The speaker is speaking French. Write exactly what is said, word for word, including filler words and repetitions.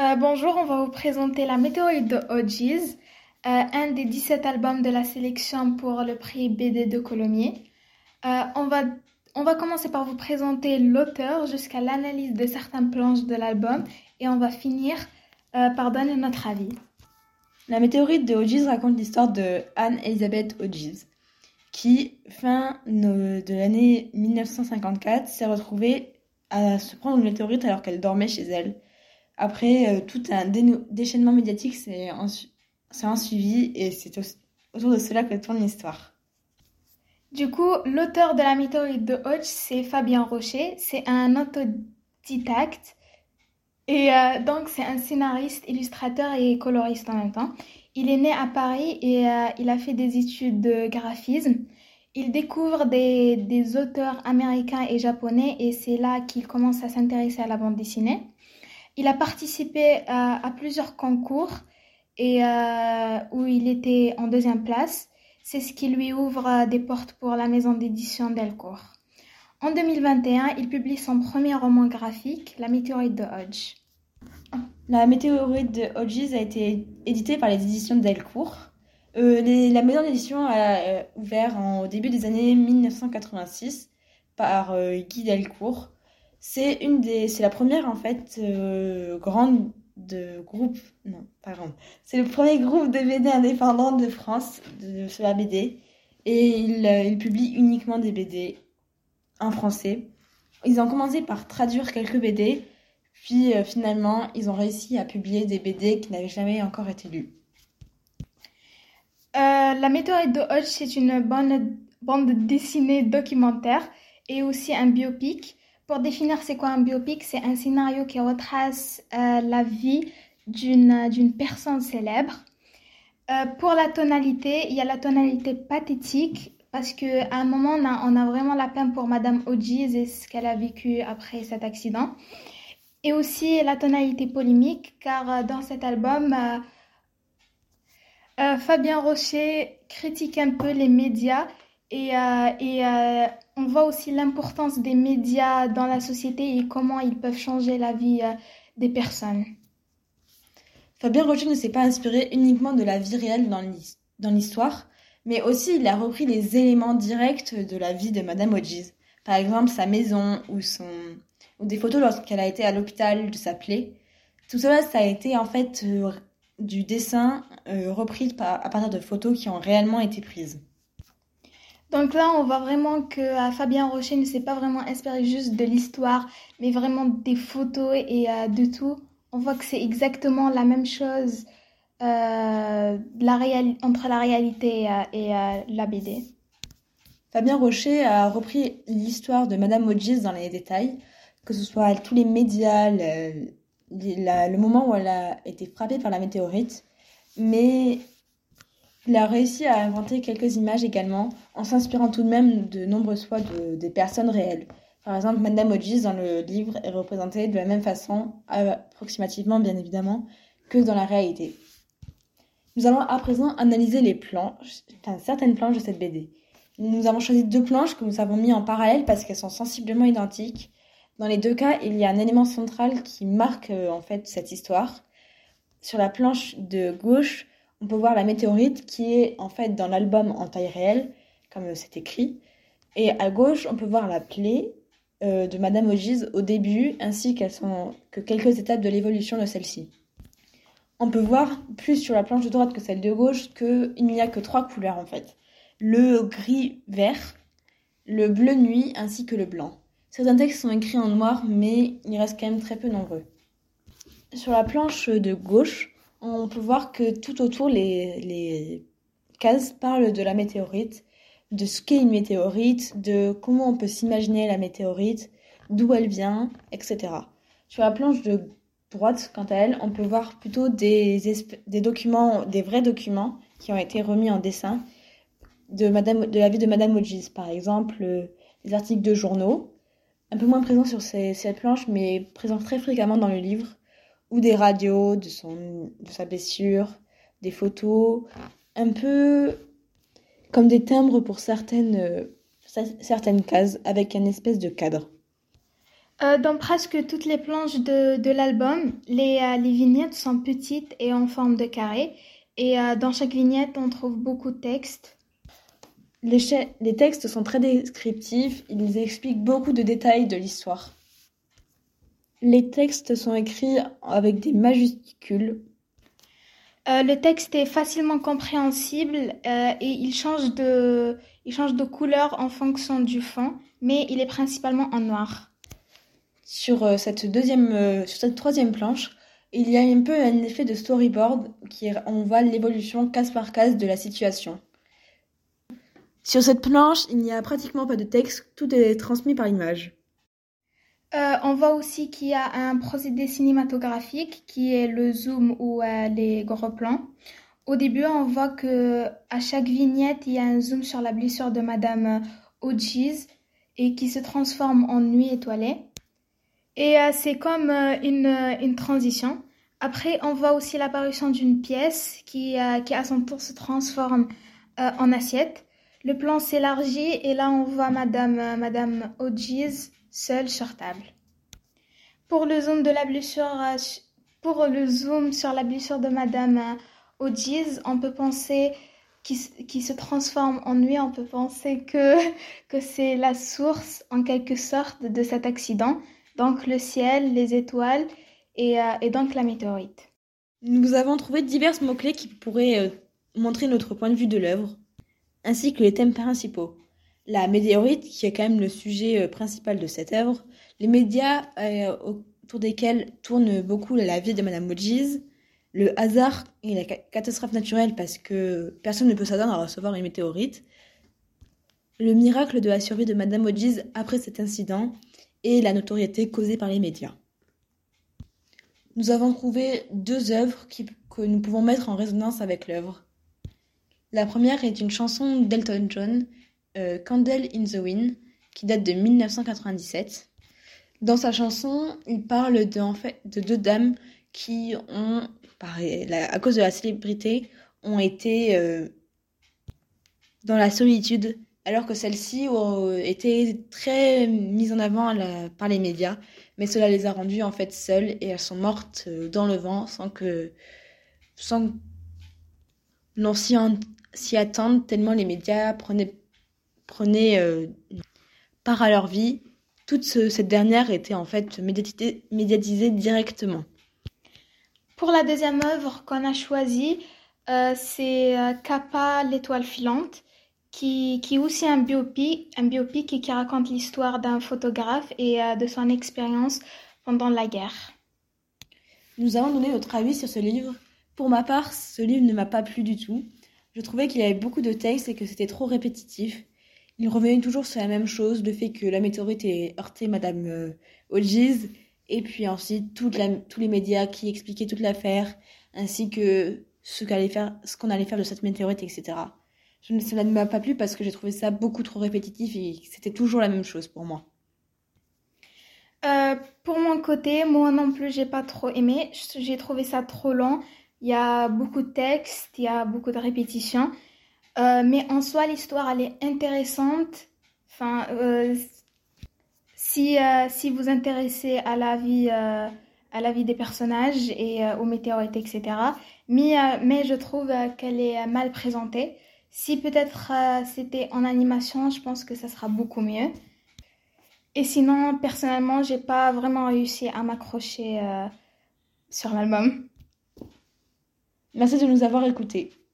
Euh, bonjour, on va vous présenter La météorite de Hodges, euh, un des dix-sept albums de la sélection pour le prix B D de Colomiers. Euh, on va, on va commencer par vous présenter l'auteur jusqu'à l'analyse de certaines planches de l'album et on va finir euh, par donner notre avis. La météorite de Hodges raconte l'histoire de Anne Elizabeth Hodges, qui, fin de l'année mille neuf cent cinquante-quatre, s'est retrouvée à se prendre une météorite alors qu'elle dormait chez elle. Après, euh, tout un dénou- déchaînement médiatique s'est ensu- s'est ensuivi et c'est au- autour de cela que tourne l'histoire. Du coup, l'auteur de La météorite de Hodges, c'est Fabien Rocher. C'est un autodidacte et euh, donc c'est un scénariste, illustrateur et coloriste en même temps. Il est né à Paris et euh, il a fait des études de graphisme. Il découvre des, des auteurs américains et japonais et c'est là qu'il commence à s'intéresser à la bande dessinée. Il a participé à, à plusieurs concours et euh, où il était en deuxième place. C'est ce qui lui ouvre euh, des portes pour la maison d'édition Delcourt. En deux mille vingt et un, il publie son premier roman graphique, La météorite de Hodges. La météorite de Hodges a été éditée par les éditions Delcourt. Euh, les- la maison d'édition a euh, ouvert en- au début des années mille neuf cent quatre-vingt-six par euh, Guy Delcourt. C'est une des, c'est la première en fait euh, grande de groupe, non, pas grande. C'est le premier groupe de B D indépendant de France de, sur la B D et il, euh, il publie uniquement des B D en français. Ils ont commencé par traduire quelques B D, puis euh, finalement ils ont réussi à publier des B D qui n'avaient jamais encore été lus. Euh, La météorite de Hodges, c'est une bonne bande dessinée documentaire et aussi un biopic. Pour définir c'est quoi un biopic, c'est un scénario qui retrace euh, la vie d'une d'une personne célèbre. Euh, pour la tonalité, il y a la tonalité pathétique parce qu'à un moment, on a, on a vraiment la peine pour Madame Hodges et ce qu'elle a vécu après cet accident. Et aussi la tonalité polémique car euh, dans cet album, euh, euh, Fabien Rocher critique un peu les médias et, euh, et euh, on voit aussi l'importance des médias dans la société et comment ils peuvent changer la vie euh, des personnes. Fabien Rocher ne s'est pas inspiré uniquement de la vie réelle dans l'his- dans l'histoire, mais aussi il a repris les éléments directs de la vie de Madame Hodges. Par exemple, sa maison ou, son... ou des photos lorsqu'elle a été à l'hôpital de sa plaie. Tout cela, ça a été en fait euh, du dessin euh, repris par- à partir de photos qui ont réellement été prises. Donc là, on voit vraiment que euh, Fabien Rocher ne s'est pas vraiment inspiré juste de l'histoire, mais vraiment des photos et euh, de tout. On voit que c'est exactement la même chose euh, la réali- entre la réalité et, euh, et euh, la B D. Fabien Rocher a repris l'histoire de Madame Hodges dans les détails, que ce soit tous les médias, le, la- le moment où elle a été frappée par la météorite, mais il a réussi à inventer quelques images également, en s'inspirant tout de même de nombreuses fois de, des personnes réelles. Par exemple, Madame Hodges dans le livre est représentée de la même façon, approximativement bien évidemment, que dans la réalité. Nous allons à présent analyser les planches, enfin, certaines planches de cette B D. Nous avons choisi deux planches que nous avons mis en parallèle parce qu'elles sont sensiblement identiques. Dans les deux cas, il y a un élément central qui marque euh, en fait cette histoire. Sur la planche de gauche, on peut voir la météorite qui est en fait dans l'album en taille réelle, comme euh, c'est écrit. Et à gauche, on peut voir la plaie euh, de Madame Hodges au début, ainsi qu'elles sont, que quelques étapes de l'évolution de celle-ci. On peut voir plus sur la planche de droite que celle de gauche qu'il n'y a que trois couleurs en fait. Le gris-vert, le bleu nuit ainsi que le blanc. Certains textes sont écrits en noir, mais ils restent quand même très peu nombreux. Sur la planche de gauche, on peut voir que tout autour, les, les cases parlent de la météorite, de ce qu'est une météorite, de comment on peut s'imaginer la météorite, d'où elle vient, et cetera. Sur la planche de droite, quant à elle, on peut voir plutôt des, esp- des documents, des vrais documents qui ont été remis en dessin de, Madame, de la vie de Madame Hodges. Par exemple, euh, des articles de journaux, un peu moins présents sur ces, cette planche, mais présents très fréquemment dans le livre, ou des radios de, son, de sa blessure, des photos, un peu comme des timbres pour certaines, euh, certaines cases, avec une espèce de cadre. Euh, dans presque toutes les planches de, de l'album, les, euh, les vignettes sont petites et en forme de carré. Et euh, dans chaque vignette, on trouve beaucoup de textes. Les, cha- les textes sont très descriptifs, ils expliquent beaucoup de détails de l'histoire. Les textes sont écrits avec des majuscules. Euh, le texte est facilement compréhensible euh, et il change de, il change de couleur en fonction du fond, mais il est principalement en noir. Sur euh, cette deuxième, euh, sur cette troisième planche, il y a un peu un effet de storyboard qui est- on voit l'évolution case par case de la situation. Sur cette planche, il n'y a pratiquement pas de texte, tout est transmis par l'image. Euh, on voit aussi qu'il y a un procédé cinématographique qui est le zoom ou euh, les gros plans. Au début, on voit que à chaque vignette, il y a un zoom sur la blessure de Madame Hodges et qui se transforme en nuit étoilée. Et euh, c'est comme euh, une, euh, une transition. Après, on voit aussi l'apparition d'une pièce qui, euh, qui à son tour se transforme euh, en assiette. Le plan s'élargit et là, on voit Madame, euh, Madame Hodges seule sur table. Pour le zoom de la blessure, euh, su- pour le zoom sur la blessure de Madame euh, Hodges, on peut penser qui, s- qui se transforme en nuit, on peut penser que, que c'est la source en quelque sorte de cet accident, donc le ciel, les étoiles et, euh, et donc la météorite. Nous avons trouvé divers mots-clés qui pourraient euh, montrer notre point de vue de l'œuvre, ainsi que les thèmes principaux. La météorite, qui est quand même le sujet euh, principal de cette œuvre, les médias euh, autour desquels tourne beaucoup la vie de Madame Hodges, le hasard et la ca- catastrophe naturelle parce que personne ne peut s'attendre à recevoir une météorite, le miracle de la survie de Madame Hodges après cet incident et la notoriété causée par les médias. Nous avons trouvé deux œuvres qui- que nous pouvons mettre en résonance avec l'œuvre. La première est une chanson d'Elton John, euh, Candle in the Wind, qui date de mille neuf cent quatre-vingt-dix-sept. Dans sa chanson, il parle de, en fait, de deux dames qui ont, par, la- à cause de la célébrité, ont été euh, dans la solitude, alors que celles-ci ont été très mises en avant à la- par les médias, mais cela les a rendues en fait seules et elles sont mortes euh, dans le vent sans que, sans que l'on s'y, en- s'y attende, tellement les médias prenaient, prenaient euh, part à leur vie. Toute ce- cette dernière était en fait médiatisée, médiatisée directement. Pour la deuxième œuvre qu'on a choisie, euh, c'est euh, Kappa, l'étoile filante, qui, qui est aussi un biopic, un biopic et qui raconte l'histoire d'un photographe et euh, de son expérience pendant la guerre. Nous avons donné notre avis sur ce livre. Pour ma part, ce livre ne m'a pas plu du tout. Je trouvais qu'il y avait beaucoup de textes et que c'était trop répétitif. Il revenait toujours sur la même chose, le fait que la météorite ait heurté Madame euh, Hodges, et puis ensuite toute la- tous les médias qui expliquaient toute l'affaire, ainsi que ce qu'allait faire, ce qu'on allait faire de cette météorite, et cetera. Je, ne- cela ne m'a pas plu parce que j'ai trouvé ça beaucoup trop répétitif et que c'était toujours la même chose pour moi. Euh, pour mon côté, moi non plus, j'ai pas trop aimé. J'ai trouvé ça trop long. Il y a beaucoup de textes, il y a beaucoup de répétitions. Euh, mais en soi, l'histoire, elle est intéressante. Enfin, euh, si, euh, si vous intéressez à la vie, euh, à la vie des personnages et euh, aux météorites, et cetera. Mais, euh, mais je trouve euh, qu'elle est euh, mal présentée. Si peut-être euh, c'était en animation, je pense que ça sera beaucoup mieux. Et sinon, personnellement, j'ai pas vraiment réussi à m'accrocher euh, sur l'album. Merci de nous avoir écoutés.